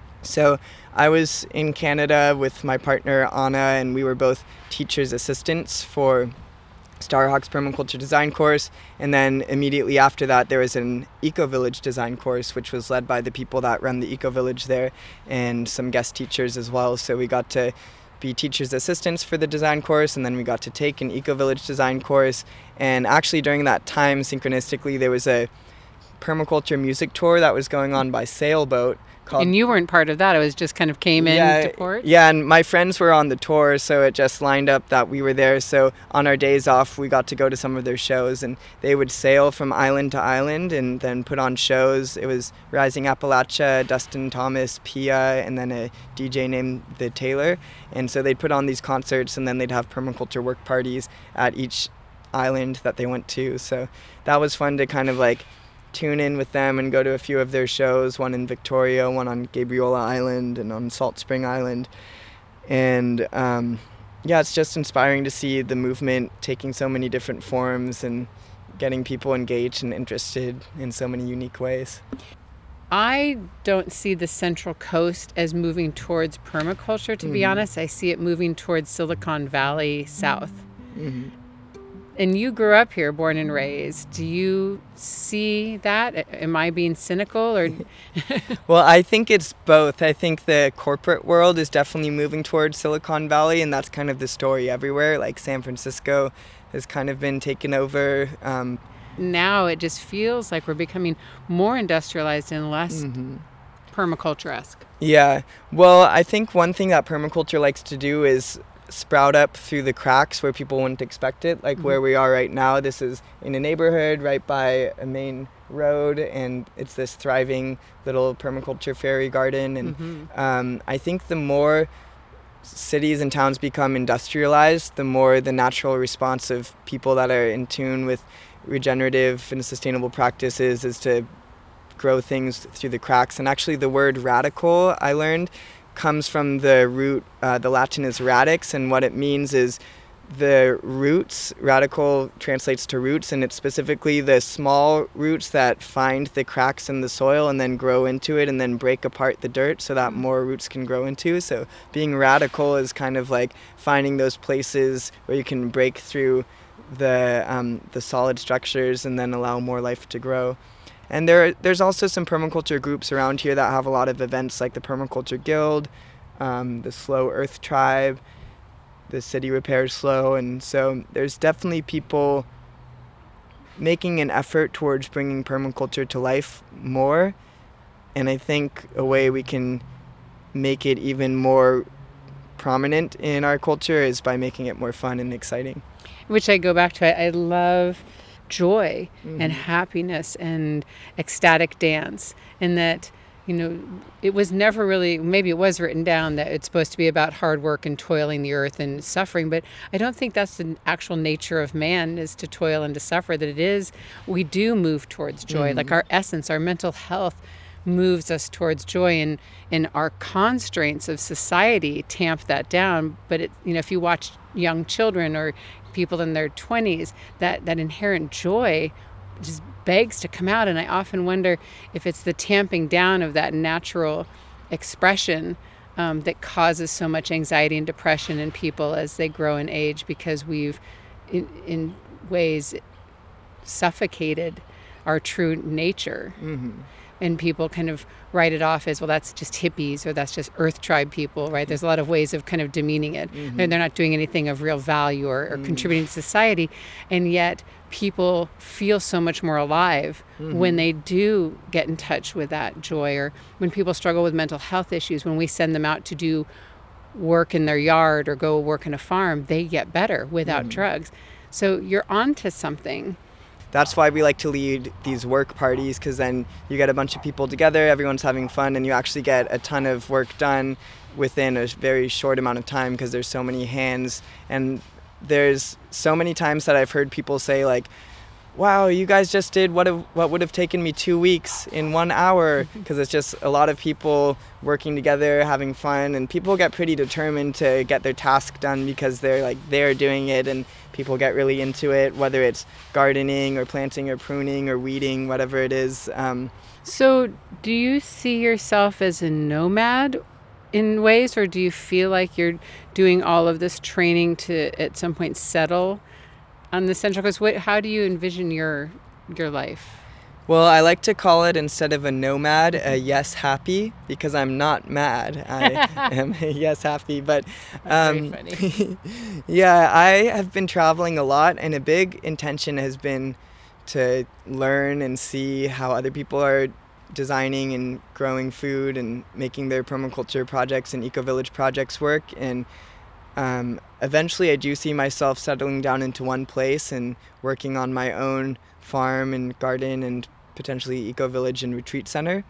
so I was in Canada with my partner Anna, and we were both teachers assistants for Starhawk's permaculture design course, and then immediately after that there was an eco-village design course, which was led by the people that run the eco-village there, and some guest teachers as well. So we got to be teachers assistants for the design course, and then we got to take an eco-village design course. And actually during that time, synchronistically, there was a permaculture music tour that was going on by sailboat. Called, and you weren't part of that. It was just kind of came in yeah, to port? Yeah, and my friends were on the tour, so it just lined up that we were there. So on our days off, we got to go to some of their shows, and they would sail from island to island and then put on shows. It was Rising Appalachia, Dustin Thomas, Pia, and then a D J named The Taylor. And so they'd put on these concerts, and then they'd have permaculture work parties at each island that they went to. So that was fun to kind of like tune in with them and go to a few of their shows, one in Victoria, one on Gabriola Island and on Salt Spring Island. And um, yeah, it's just inspiring to see the movement taking so many different forms and getting people engaged and interested in so many unique ways. I don't see the Central Coast as moving towards permaculture, to mm-hmm. be honest. I see it moving towards Silicon Valley south. Mm-hmm. And you grew up here, born and raised. Do you see that? Am I being cynical? Or? Well, I think it's both. I think the corporate world is definitely moving towards Silicon Valley, and that's kind of the story everywhere. Like San Francisco has kind of been taken over. Um, now it just feels like we're becoming more industrialized and less mm-hmm. permaculture-esque. Yeah. Well, I think one thing that permaculture likes to do is sprout up through the cracks where people wouldn't expect it, like mm-hmm. where we are right now. This is in a neighborhood right by a main road, and it's this thriving little permaculture fairy garden. And mm-hmm. um, I think the more cities and towns become industrialized, the more the natural response of people that are in tune with regenerative and sustainable practices is to grow things through the cracks. And actually the word radical, I learned, comes from the root, uh, the Latin is radix, and what it means is the roots. Radical translates to roots, and it's specifically the small roots that find the cracks in the soil and then grow into it and then break apart the dirt so that more roots can grow into. So being radical is kind of like finding those places where you can break through the um, the solid structures and then allow more life to grow. And there, there's also some permaculture groups around here that have a lot of events, like the Permaculture Guild, um, the Slow Earth Tribe, the City Repair Slow. And so there's definitely people making an effort towards bringing permaculture to life more. And I think a way we can make it even more prominent in our culture is by making it more fun and exciting. Which I go back to. I, I love joy mm-hmm. and happiness and ecstatic dance, and that, you know, it was never really, maybe it was written down that it's supposed to be about hard work and toiling the earth and suffering, but I don't think that's the actual nature of man, is to toil and to suffer. That it is, we do move towards joy. Mm-hmm. Like our essence, our mental health moves us towards joy, and and our constraints of society tamp that down. But it, you know, if you watch young children or people in their twenties, that that inherent joy just begs to come out. And I often wonder if it's the tamping down of that natural expression um, that causes so much anxiety and depression in people as they grow in age, because we've in, in ways suffocated our true nature. Mm-hmm. And people kind of write it off as, well, that's just hippies, or that's just earth tribe people, right? There's a lot of ways of kind of demeaning it. Mm-hmm. They're, they're not doing anything of real value or, or mm. contributing to society. And yet people feel so much more alive mm-hmm. when they do get in touch with that joy, or when people struggle with mental health issues, when we send them out to do work in their yard or go work in a farm, they get better without mm-hmm. drugs. So you're onto something. That's why we like to lead these work parties, because then you get a bunch of people together, everyone's having fun, and you actually get a ton of work done within a very short amount of time, because there's so many hands. And there's so many times that I've heard people say, like, wow, you guys just did what have, what would have taken me two weeks in one hour, because it's just a lot of people working together, having fun, and people get pretty determined to get their task done because they're like they're doing it, and people get really into it, whether it's gardening or planting or pruning or weeding, whatever it is. Um, so do you see yourself as a nomad in ways, or do you feel like you're doing all of this training to at some point settle on the Central Coast? What, how do you envision your your life? Well, I like to call it, instead of a nomad, a yes happy, because I'm not mad. I am a yes happy. But um, That's very funny. Yeah, I have been traveling a lot, and a big intention has been to learn and see how other people are designing and growing food and making their permaculture projects and eco-village projects work. And Um, eventually I do see myself settling down into one place and working on my own farm and garden and potentially eco-village and retreat center.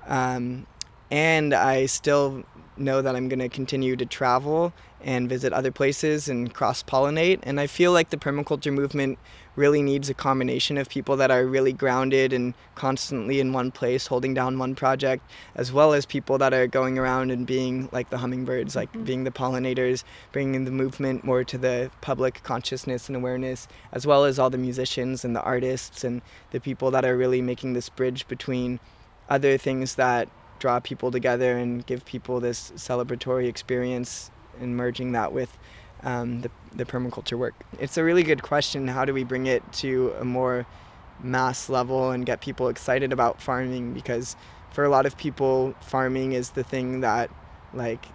Um, and I still know that I'm going to continue to travel and visit other places and cross-pollinate. And I feel like the permaculture movement really needs a combination of people that are really grounded and constantly in one place, holding down one project, as well as people that are going around and being like the hummingbirds, like mm-hmm. being the pollinators, bringing the movement more to the public consciousness and awareness, as well as all the musicians and the artists and the people that are really making this bridge between other things that draw people together and give people this celebratory experience, and merging that with um, the, the permaculture work. It's a really good question. How do we bring it to a more mass level and get people excited about farming? Because for a lot of people, farming is the thing that, like,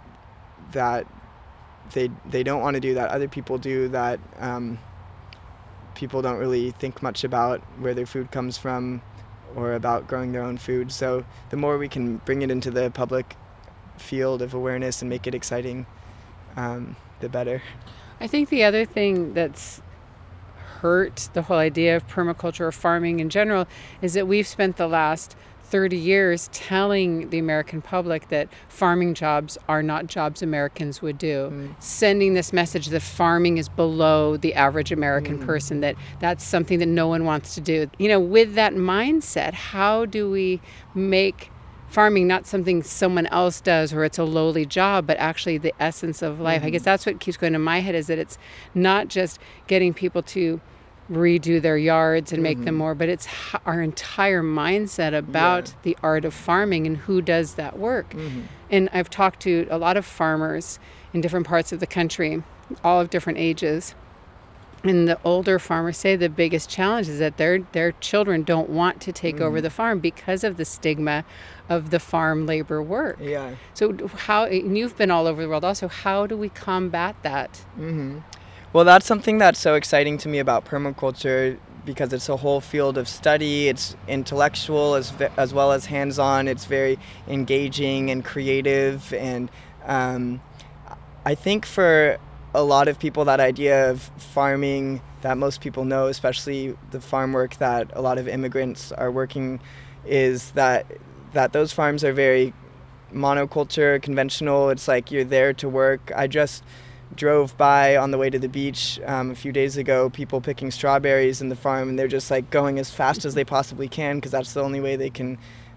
that they they don't want to do, that other people do, that um, people don't really think much about where their food comes from or about growing their own food. So the more we can bring it into the public field of awareness and make it exciting, um, the better. I think the other thing that's hurt the whole idea of permaculture or farming in general is that we've spent the last thirty years telling the American public that farming jobs are not jobs Americans would do, mm. sending this message that farming is below the average American mm. person, that that's something that no one wants to do. You know, with that mindset, how do we make farming not something someone else does or it's a lowly job, but actually the essence of life? Mm-hmm. I guess that's what keeps going in my head, is that it's not just getting people to redo their yards and make mm-hmm. them more, but it's our entire mindset about yeah. the art of farming and who does that work. Mm-hmm. And I've talked to a lot of farmers in different parts of the country, all of different ages. And the older farmers say the biggest challenge is that their their children don't want to take mm-hmm. over the farm because of the stigma of the farm labor work. Yeah. So how, and you've been all over the world also, how do we combat that? Mm-hmm. Well, that's something that's so exciting to me about permaculture, because it's a whole field of study. It's intellectual as as well as hands-on. It's very engaging and creative. And um, I think for a lot of people, that idea of farming that most people know, especially the farm work that a lot of immigrants are working, is that that those farms are very monoculture, conventional. It's like you're there to work. I just drove by on the way to the beach um, a few days ago, people picking strawberries in the farm, and they're just like going as fast as they possibly can, because that's the only way they can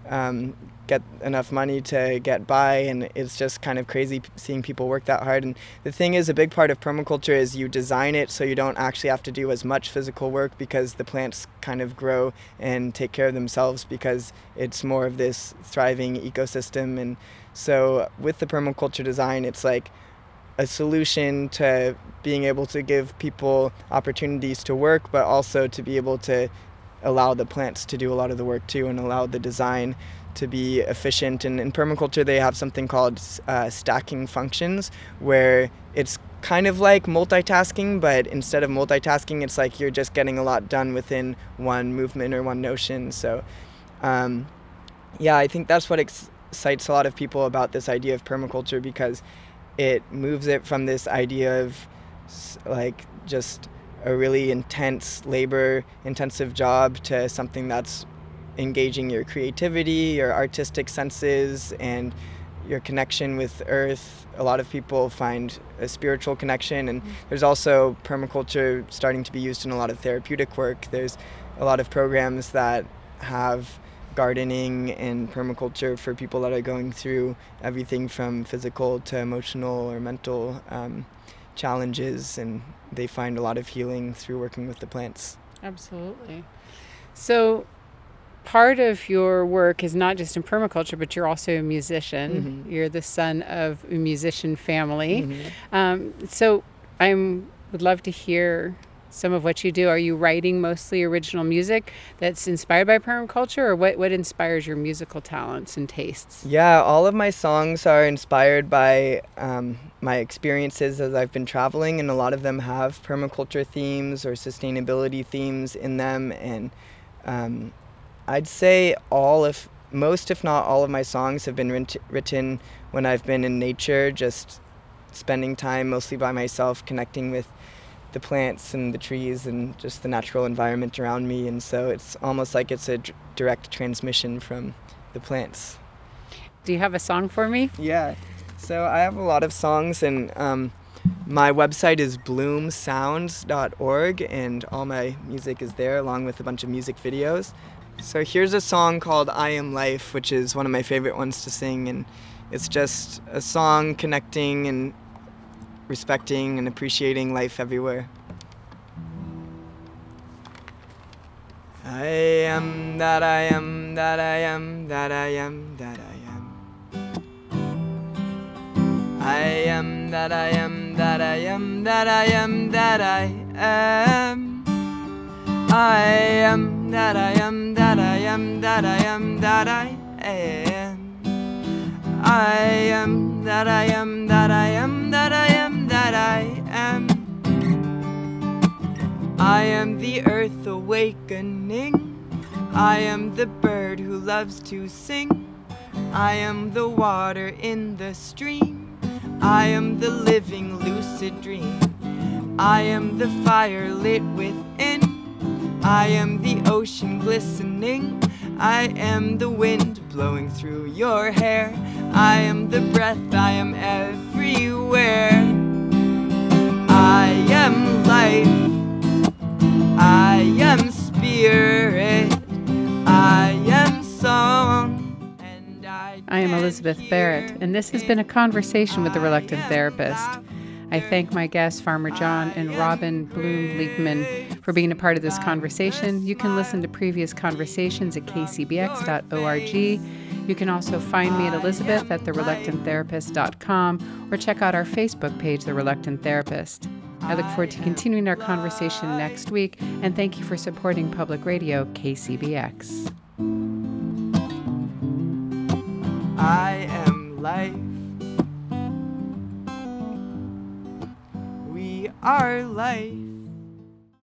um, get enough money to get by, and it's just kind of crazy p- seeing people work that hard. And the thing is, a big part of permaculture is you design it so you don't actually have to do as much physical work, because the plants kind of grow and take care of themselves, because it's more of this thriving ecosystem. And so with the permaculture design, it's like a solution to being able to give people opportunities to work, but also to be able to allow the plants to do a lot of the work too, and allow the design to be efficient. And in permaculture, they have something called uh, stacking functions, where it's kind of like multitasking, but instead of multitasking, it's like you're just getting a lot done within one movement or one notion. So um, yeah, I think that's what ex- excites a lot of people about this idea of permaculture, because it moves it from this idea of like just a really intense labor intensive job to something that's engaging your creativity, your artistic senses, and your connection with earth. A lot of people find a spiritual connection, and there's also permaculture starting to be used in a lot of therapeutic work. There's a lot of programs that have gardening and permaculture for people that are going through everything from physical to emotional or mental um, challenges, and they find a lot of healing through working with the plants. Absolutely. So part of your work is not just in permaculture, but you're also a musician. Mm-hmm. You're the son of a musician family. Mm-hmm. Um, so I would love to hear some of what you do. Are you writing mostly original music that's inspired by permaculture, or what, what inspires your musical talents and tastes? Yeah, all of my songs are inspired by um, my experiences as I've been traveling, and a lot of them have permaculture themes or sustainability themes in them. And um, I'd say all, if most, if not all of my songs have been writ- written when I've been in nature, just spending time mostly by myself, connecting with the plants and the trees and just the natural environment around me. And so it's almost like it's a d- direct transmission from the plants. Do you have a song for me? Yeah. So I have a lot of songs, and um, my website is bloom sounds dot org, and all my music is there, along with a bunch of music videos. So here's a song called I Am Life, which is one of my favorite ones to sing, and it's just a song connecting and respecting and appreciating life everywhere. I am that I am, that I am, that I am, that I am. I am that I am, that I am, that I am, that I am. I am that I am, that I am, that I am, that I am. I am that I am, that I am, that I am, that I am. I am the earth awakening. I am the bird who loves to sing. I am the water in the stream. I am the living lucid dream. I am the fire lit within. I am the ocean glistening. I am the wind blowing through your hair. I am the breath, I am everywhere. I am life. I am spirit. I am song. And I, I am Elizabeth Barrett, and this has been a conversation with the Reluctant Therapist. I thank my guests, Farmer John and Robin Bloom Leekman, for being a part of this conversation. You can listen to previous conversations at k c b x dot org. You can also find me at Elizabeth at the reluctant therapist dot com, or check out our Facebook page, The Reluctant Therapist. I look forward to continuing our conversation next week, and thank you for supporting Public Radio K C B X. I am life. We are life.